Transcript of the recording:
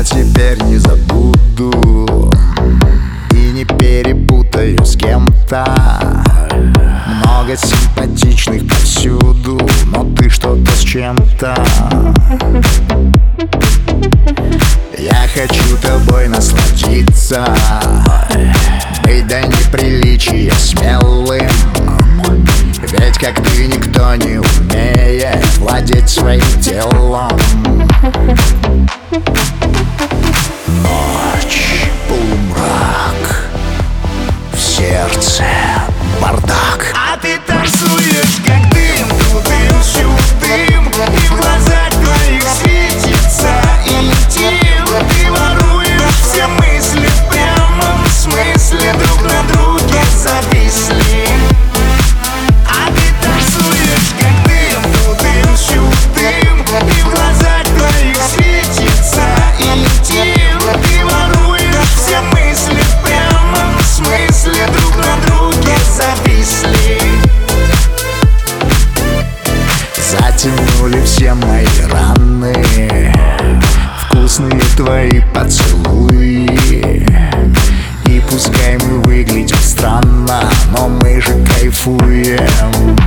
я теперь не забуду и не перепутаю с кем-то. Много симпатичных повсюду, но ты что-то с чем-то. Я хочу тобой насладиться, быть до неприличия смелым. Ведь как ты никто не умеет владеть своим телом. Ночь, полумрак, в сердце бардак. А ты танцуешь как дым, тудым, сюдым, и в глазах твоих светится интим. Ты воруешь все мысли в прямом смысле, друг на друге зависли. А ты танцуешь как дым, тудым, сюдым, и в глазах твоих светится интим. Ты воруешь все мысли в прямом смысле, друг на друге зависли. Затянули все мои раны вкусные твои поцелуи. И пускай мы выглядим странно, но мы же кайфуем.